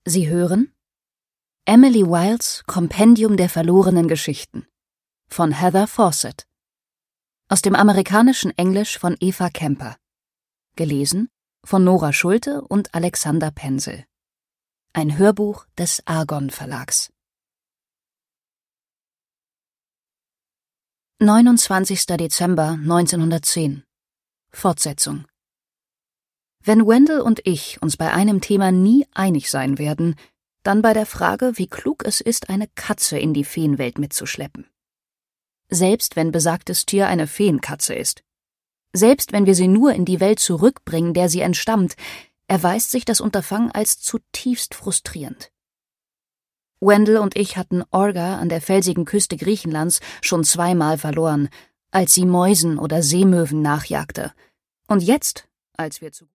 Sie hören Emily Wilds Kompendium der verlorenen Geschichten von Heather Fawcett. Aus dem amerikanischen Englisch von Eva Kemper. Gelesen von Nora Schulte und Alexander Pensel. Ein Hörbuch des Argon Verlags. 29. Dezember 1910. Fortsetzung. Wenn Wendell und ich uns bei einem Thema nie einig sein werden, dann bei der Frage, wie klug es ist, eine Katze in die Feenwelt mitzuschleppen. Selbst wenn besagtes Tier eine Feenkatze ist. Selbst wenn wir sie nur in die Welt zurückbringen, der sie entstammt, erweist sich das Unterfangen als zutiefst frustrierend. Wendell und ich hatten Olga an der felsigen Küste Griechenlands schon 2-mal verloren, als sie Mäusen oder Seemöwen nachjagte. Und jetzt, als wir zu